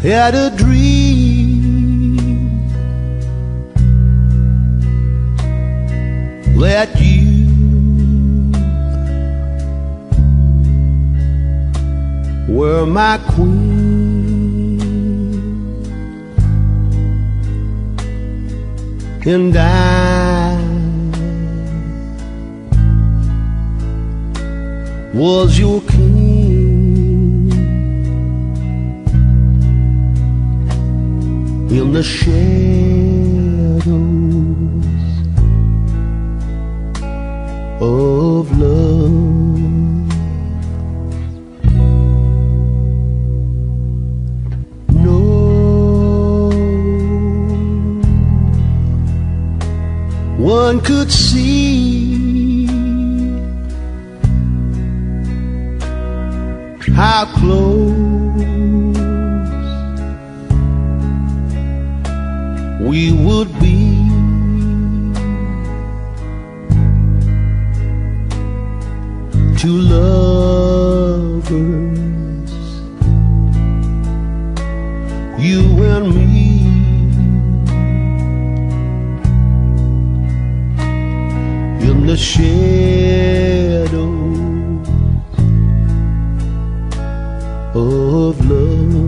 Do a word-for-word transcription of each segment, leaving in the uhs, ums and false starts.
had a dream that you were my queen, and I was your king. In the shadows of love, no one could see how close we would be. Two lovers, you and me, in the shadows of love.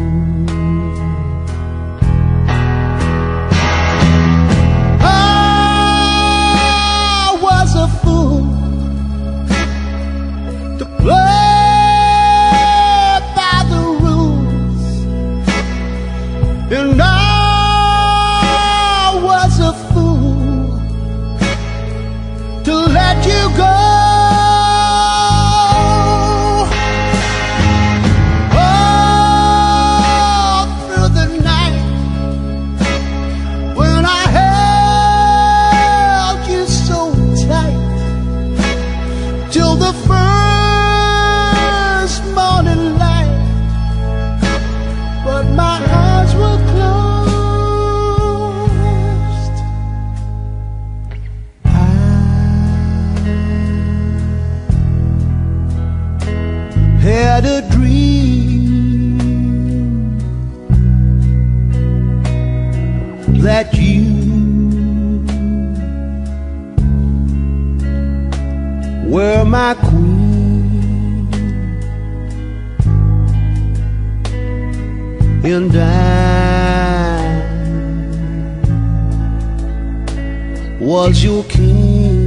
And I was a fool to let you go. All through the night when I held you so tight, till the first morning light, but my eyes were closed. I had a dream that you were my queen, and I was your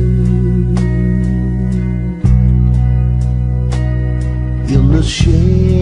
king, in the shade